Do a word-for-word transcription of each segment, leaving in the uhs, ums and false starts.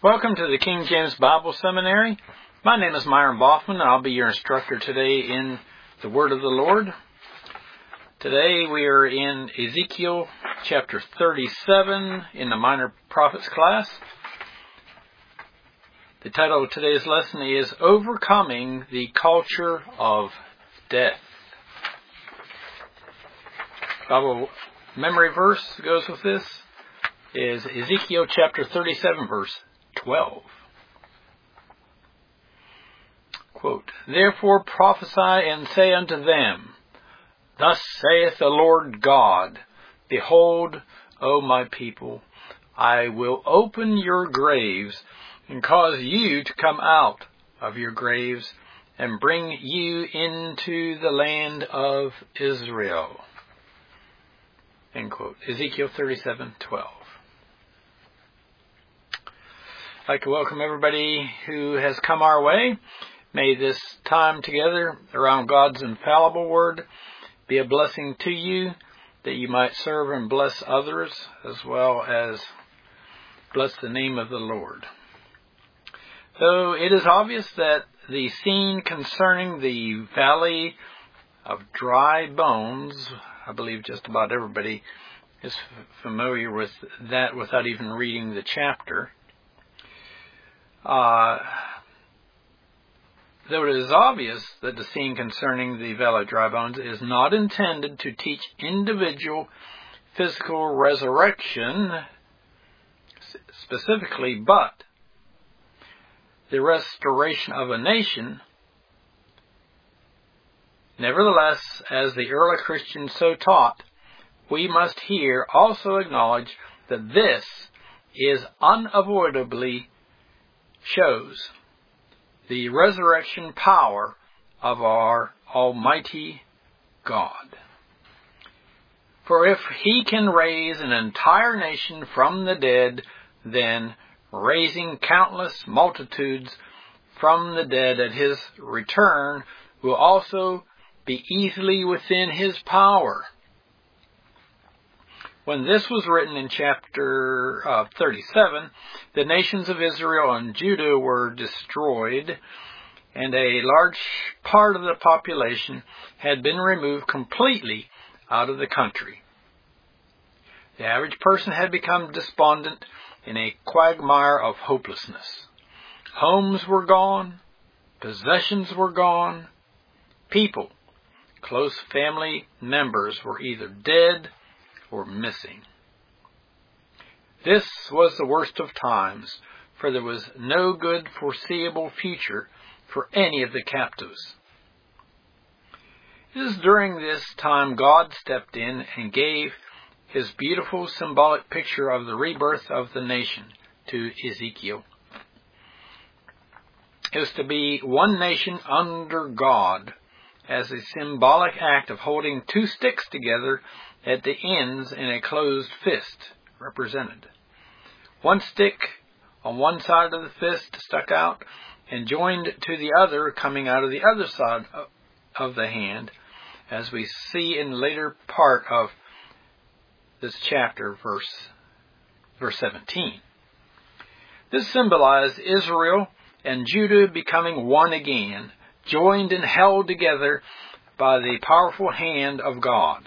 Welcome to the King James Bible Seminary. My name is Myron Boffman, and I'll be your instructor today in the Word of the Lord. Today we are in Ezekiel chapter thirty-seven in the Minor Prophets class. The title of today's lesson is Overcoming the Culture of Death. Bible memory verse goes with this is Ezekiel chapter thirty-seven, verse twelve. Quote, Therefore prophesy and say unto them, Thus saith the Lord God, Behold, O my people, I will open your graves, and cause you to come out of your graves, and bring you into the land of Israel. End quote. Ezekiel thirty-seven twelve. I'd like to welcome everybody who has come our way. May this time together around God's infallible Word be a blessing to you, that you might serve and bless others, as well as bless the name of the Lord. Though it is obvious that the scene concerning the Valley of Dry Bones, I believe just about everybody is familiar with that without even reading the chapter. Uh, though it is obvious that the scene concerning the Valley of Dry Bones is not intended to teach individual physical resurrection specifically, but the restoration of a nation, nevertheless, as the early Christians so taught, we must here also acknowledge that this is unavoidably shows the resurrection power of our Almighty God. For if He can raise an entire nation from the dead, then raising countless multitudes from the dead at His return will also be easily within His power. When this was written in chapter uh, thirty-seven, the nations of Israel and Judah were destroyed, and a large part of the population had been removed completely out of the country. The average person had become despondent in a quagmire of hopelessness. Homes were gone, possessions were gone, people, close family members were either dead or missing. This was the worst of times, for there was no good foreseeable future for any of the captives. It is during this time God stepped in and gave His beautiful symbolic picture of the rebirth of the nation to Ezekiel. It was to be one nation under God, as a symbolic act of holding two sticks together at the ends in a closed fist represented. One stick on one side of the fist stuck out and joined to the other coming out of the other side of the hand, as we see in the later part of this chapter, verse, verse seventeen. This symbolized Israel and Judah becoming one again, joined and held together by the powerful hand of God.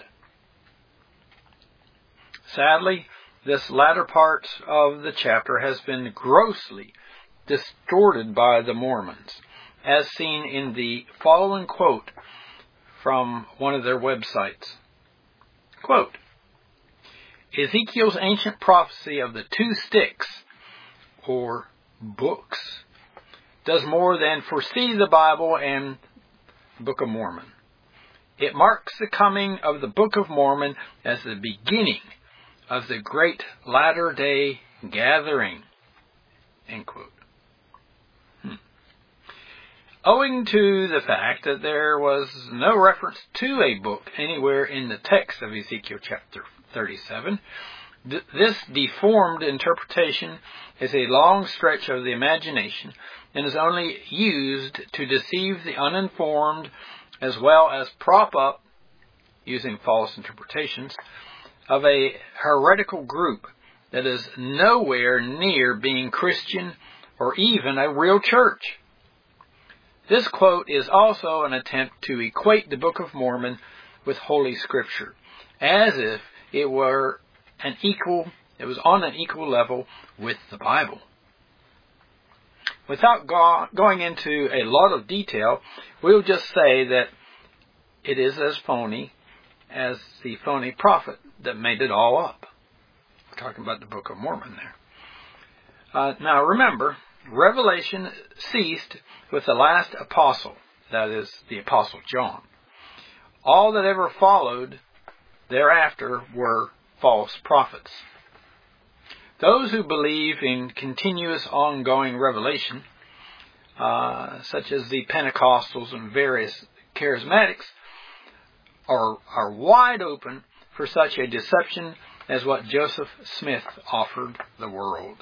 Sadly, this latter part of the chapter has been grossly distorted by the Mormons, as seen in the following quote from one of their websites. Quote, Ezekiel's ancient prophecy of the two sticks, or books, does more than foresee the Bible and the Book of Mormon. It marks the coming of the Book of Mormon as the beginning of the great latter-day gathering. End quote. Hmm. Owing to the fact that there was no reference to a book anywhere in the text of Ezekiel chapter thirty-seven, th- this deformed interpretation is a long stretch of the imagination and is only used to deceive the uninformed, as well as prop up, using false interpretations, of a heretical group that is nowhere near being Christian or even a real church. This quote is also an attempt to equate the Book of Mormon with Holy Scripture, as if it were an equal, it was on an equal level with the Bible. Without go- going into a lot of detail, we'll just say that it is as phony as the phony prophet that made it all up. We're talking about the Book of Mormon there. Uh, now remember, Revelation ceased with the last apostle, that is, the Apostle John. All that ever followed thereafter were false prophets. Those who believe in continuous ongoing revelation, uh, such as the Pentecostals and various charismatics, are, are wide open for such a deception as what Joseph Smith offered the world.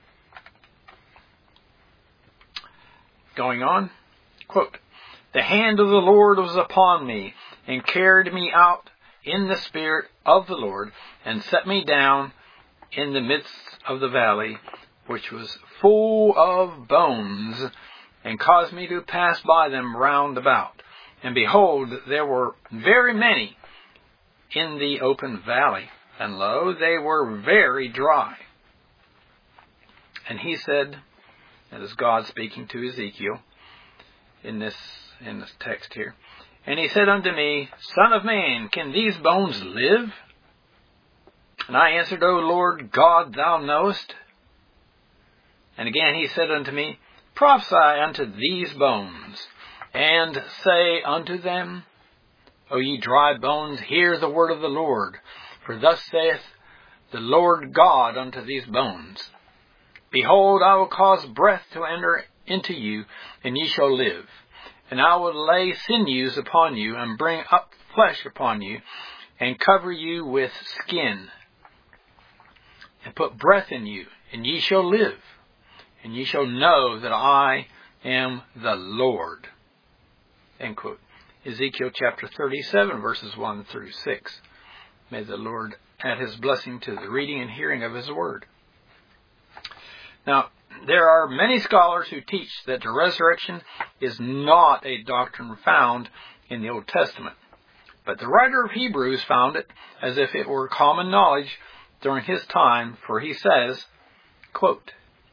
Going on, quote, "The hand of the Lord was upon me, and carried me out in the spirit of the Lord, and set me down in the midst of the valley, which was full of bones, and caused me to pass by them round about. And behold, there were very many in the open valley, and lo, they were very dry. And he said," that is God speaking to Ezekiel in this in this text here, "And he said unto me, Son of man, can these bones live? And I answered, O Lord God, thou knowest. And again he said unto me, Prophesy unto these bones, and say unto them, O ye dry bones, hear the word of the Lord. For thus saith the Lord God unto these bones, Behold, I will cause breath to enter into you, and ye shall live. And I will lay sinews upon you, and bring up flesh upon you, and cover you with skin, and put breath in you, and ye shall live. And ye shall know that I am the Lord." End quote. Ezekiel chapter thirty-seven, verses one through six. May the Lord add his blessing to the reading and hearing of his word. Now, there are many scholars who teach that the resurrection is not a doctrine found in the Old Testament. But the writer of Hebrews found it as if it were common knowledge during his time, for he says, quote,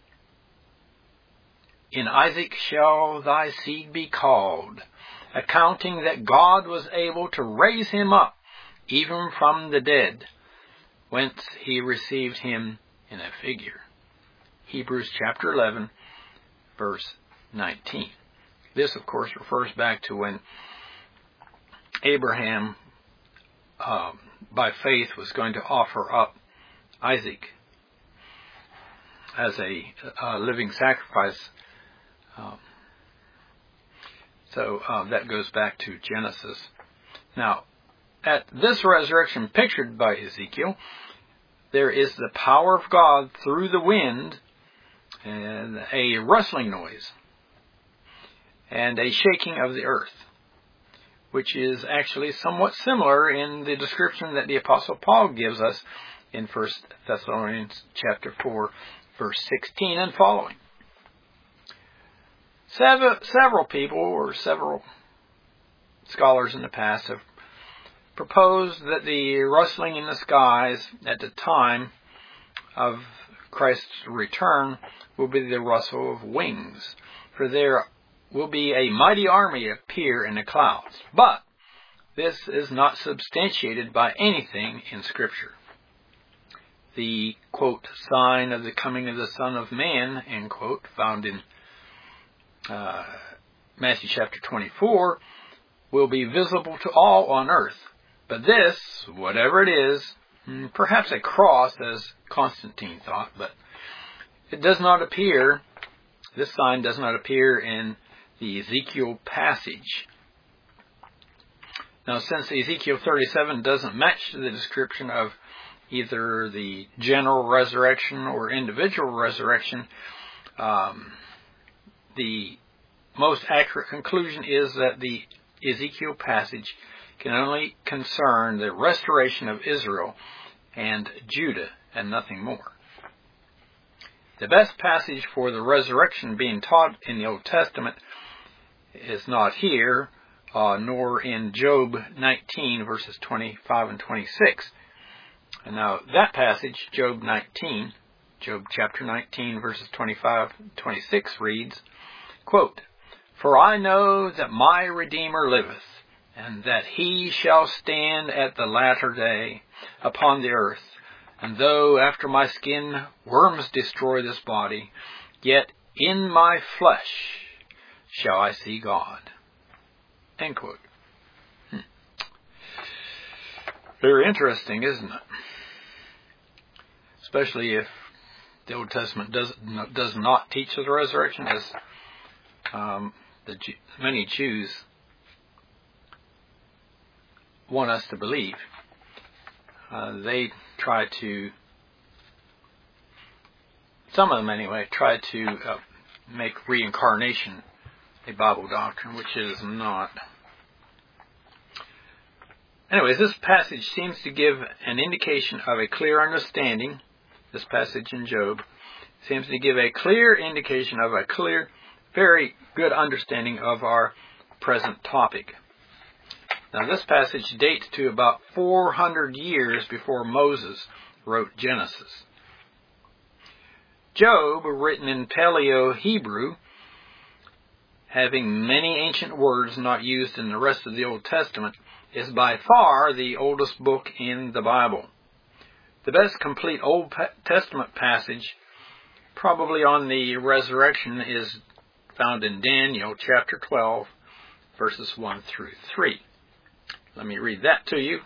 "In Isaac shall thy seed be called, accounting that God was able to raise him up, even from the dead, whence he received him in a figure." Hebrews chapter eleven, verse nineteen. This, of course, refers back to when Abraham, uh, by faith, was going to offer up Isaac as a, a living sacrifice. Um, so uh, that goes back to Genesis. Now, at this resurrection pictured by Ezekiel, there is the power of God through the wind, and a rustling noise, and a shaking of the earth, which is actually somewhat similar in the description that the Apostle Paul gives us in First Thessalonians chapter four, verse sixteen and following. Several, several people, or several scholars in the past, have proposed that the rustling in the skies at the time of Christ's return will be the rustle of wings, for there will be a mighty army appear in the clouds. But this is not substantiated by anything in Scripture. The, quote, sign of the coming of the Son of Man, end quote, found in uh, Matthew chapter twenty-four, will be visible to all on earth. But this, whatever it is, perhaps a cross, as Constantine thought, but it does not appear, this sign does not appear in the Ezekiel passage. Now, since Ezekiel thirty-seven doesn't match the description of either the general resurrection or individual resurrection, um, the most accurate conclusion is that the Ezekiel passage can only concern the restoration of Israel and Judah, and nothing more. The best passage for the resurrection being taught in the Old Testament is not here, uh, nor in Job nineteen, verses twenty-five and twenty-six. And now that passage, Job nineteen, Job chapter nineteen, verses twenty-five and twenty-six reads, quote, "For I know that my Redeemer liveth, and that he shall stand at the latter day upon the earth. And though after my skin worms destroy this body, yet in my flesh shall I see God." End quote. Hmm. Very interesting, isn't it? Especially if the Old Testament does, does not teach of the resurrection, as um, the many Jews want us to believe. Uh, they try to, some of them anyway, try to uh, make reincarnation a Bible doctrine, which it is not. Anyways, this passage seems to give an indication of a clear understanding. This passage in Job seems to give a clear indication of a clear, very good understanding of our present topic. Now, this passage dates to about four hundred years before Moses wrote Genesis. Job, written in Paleo-Hebrew, having many ancient words not used in the rest of the Old Testament, is by far the oldest book in the Bible. The best complete Old Testament passage, probably on the resurrection, is found in Daniel chapter twelve, verses one through three. Let me read that to you.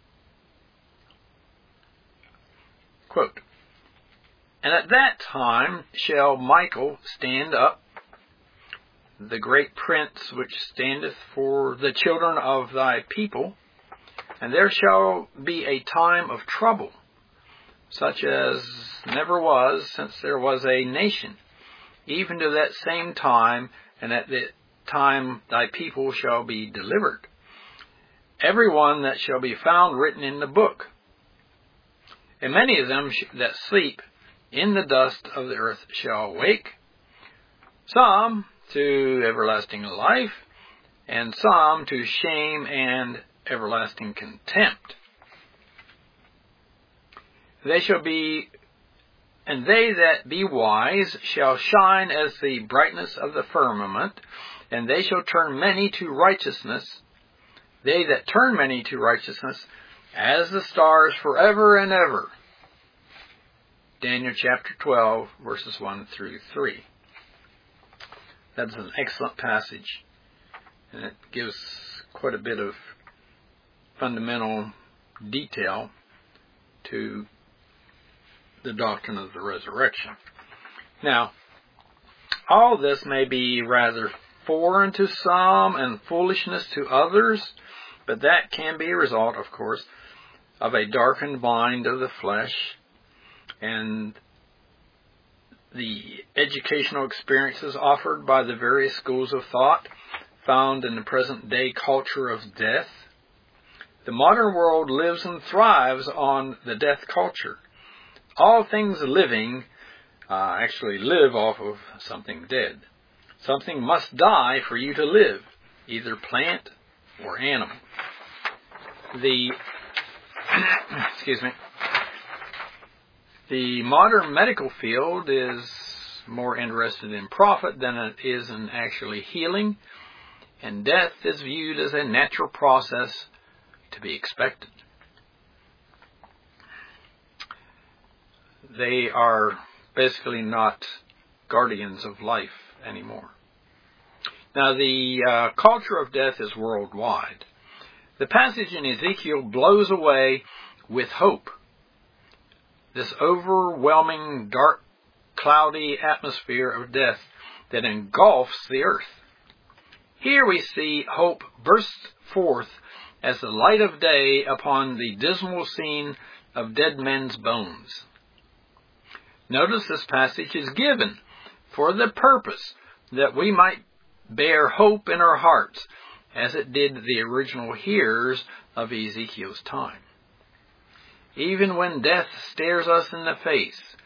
Quote, "And at that time shall Michael stand up, the great prince which standeth for the children of thy people, and there shall be a time of trouble, such as never was since there was a nation, even to that same time, and at that time thy people shall be delivered. Every one that shall be found written in the book. And many of them that sleep in the dust of the earth shall awake, some to everlasting life, and some to shame and everlasting contempt. They shall be, and they that be wise shall shine as the brightness of the firmament, and they shall turn many to righteousness. They that turn many to righteousness, as the stars forever and ever." Daniel chapter twelve, verses one through three. That's an excellent passage, and it gives quite a bit of fundamental detail to the doctrine of the resurrection. Now, all this may be rather foreign to some and foolishness to others, but that can be a result, of course, of a darkened mind of the flesh and the educational experiences offered by the various schools of thought found in the present-day culture of death. The modern world lives and thrives on the death culture. All things living uh, actually live off of something dead. Something must die for you to live, either plant or animal. The excuse me. The modern medical field is more interested in profit than it is in actually healing, and death is viewed as a natural process to be expected. They are basically not guardians of life anymore. Now, the uh, culture of death is worldwide. The passage in Ezekiel blows away with hope. This overwhelming, dark, cloudy atmosphere of death that engulfs the earth. Here we see hope burst forth as the light of day upon the dismal scene of dead men's bones. Notice this passage is given for the purpose that we might bear hope in our hearts, as it did the original hearers of Ezekiel's time. Even when death stares us in the face,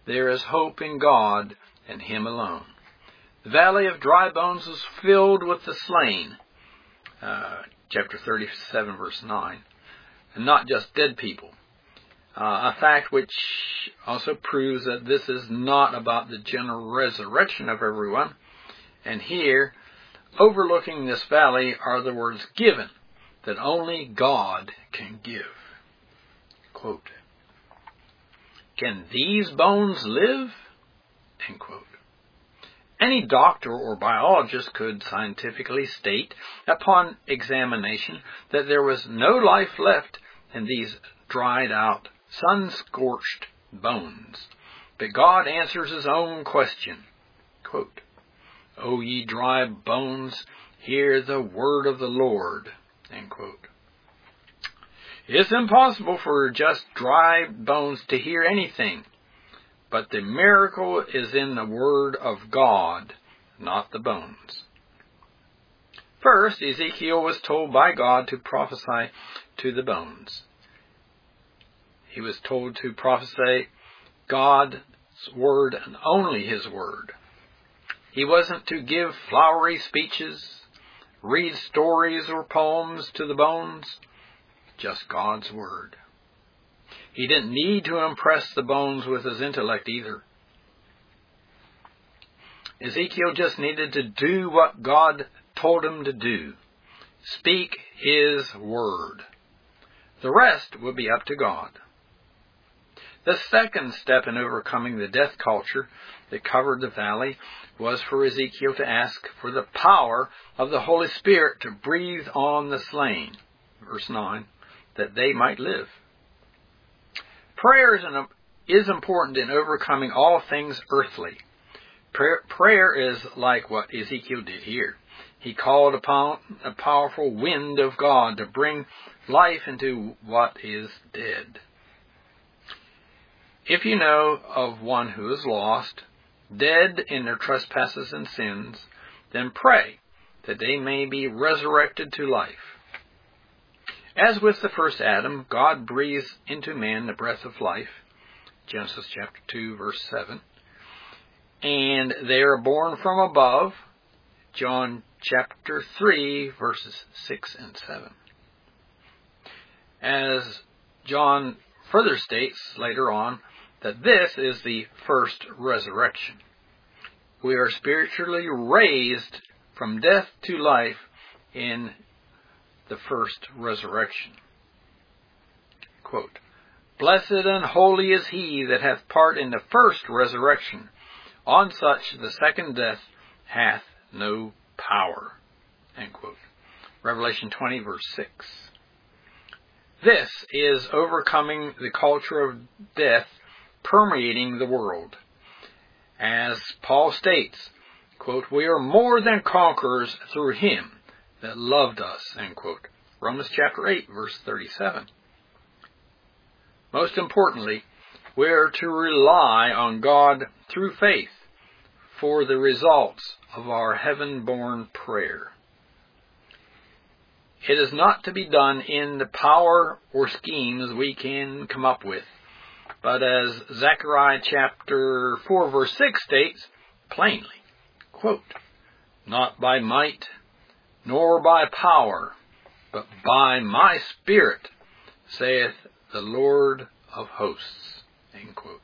there is hope in God and Him alone. The valley of dry bones was filled with the slain, uh, chapter thirty-seven, verse nine, and not just dead people. Uh, a fact which also proves that this is not about the general resurrection of everyone. And here, overlooking this valley, are the words given that only God can give. Quote, "Can these bones live?" End quote. Any doctor or biologist could scientifically state, upon examination, that there was no life left in these dried out, sun-scorched bones. But God answers His own question. Quote, "O ye dry bones, hear the word of the Lord." End quote. It's impossible for just dry bones to hear anything, but the miracle is in the word of God, not the bones. First, Ezekiel was told by God to prophesy to the bones. He was told to prophesy God's word and only His word. He wasn't to give flowery speeches, read stories or poems to the bones, just God's word. He didn't need to impress the bones with his intellect either. Ezekiel just needed to do what God told him to do. Speak His word. The rest would be up to God. The second step in overcoming the death culture that covered the valley was for Ezekiel to ask for the power of the Holy Spirit to breathe on the slain, verse nine, that they might live. Prayer is, an, is important in overcoming all things earthly. Prayer, prayer is like what Ezekiel did here. He called upon a powerful wind of God to bring life into what is dead. If you know of one who is lost, dead in their trespasses and sins, then pray that they may be resurrected to life. As with the first Adam, God breathes into man the breath of life, Genesis chapter two, verse seven, and they are born from above, John chapter three, verses six and seven. As John further states later on, that this is the first resurrection. We are spiritually raised from death to life in the first resurrection. Quote, "Blessed and holy is he that hath part in the first resurrection. On such the second death hath no power." End quote. Revelation twenty, verse six. This is overcoming the culture of death permeating the world. As Paul states, quote, "We are more than conquerors through Him that loved us." End quote. Romans chapter eight, verse thirty-seven. Most importantly, we are to rely on God through faith for the results of our heaven-born prayer. It is not to be done in the power or schemes we can come up with, but as Zechariah chapter four, verse six states plainly, quote, "Not by might, nor by power, but by my Spirit, saith the Lord of hosts." End quote.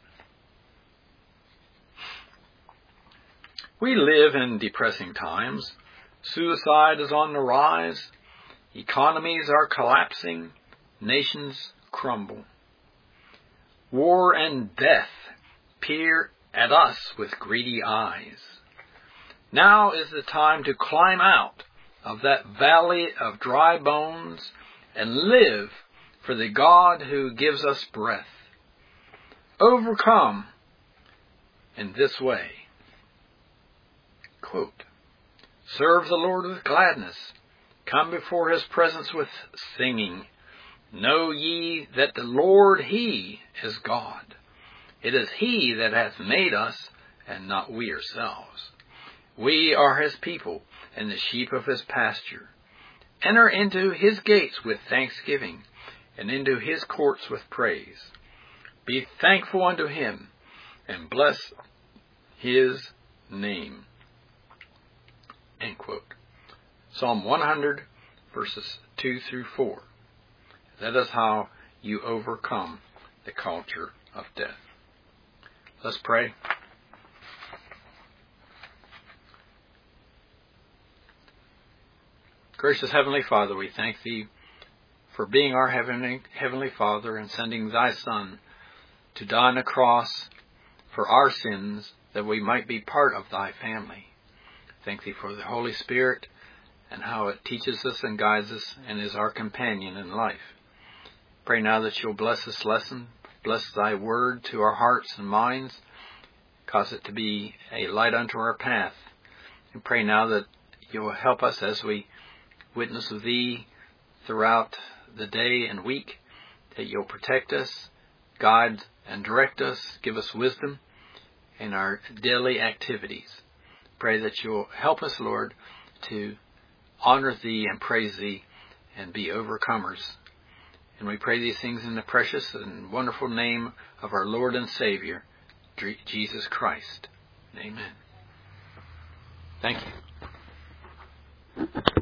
We live in depressing times. Suicide is on the rise. Economies are collapsing. Nations crumble. War and death peer at us with greedy eyes. Now is the time to climb out of that valley of dry bones and live for the God who gives us breath. Overcome in this way. Quote, "Serve the Lord with gladness. Come before His presence with singing. Know ye that the Lord, He is God. It is He that hath made us, and not we ourselves. We are His people, and the sheep of His pasture. Enter into His gates with thanksgiving, and into His courts with praise. Be thankful unto Him, and bless his name. End quote. Psalm one hundred, verses two through four. That is how you overcome the culture of death. Let's pray. Gracious Heavenly Father, we thank Thee for being our Heavenly, Heavenly Father and sending Thy Son to die on the cross for our sins, that we might be part of Thy family. Thank Thee for the Holy Spirit and how it teaches us and guides us and is our companion in life. Pray now that You'll bless this lesson, bless Thy word to our hearts and minds, cause it to be a light unto our path. And pray now that You'll help us as we witness of Thee throughout the day and week, that You'll protect us, guide and direct us, give us wisdom in our daily activities. Pray that You'll help us, Lord, to honor Thee and praise Thee and be overcomers. And we pray these things in the precious and wonderful name of our Lord and Savior, Jesus Christ. Amen. Thank you.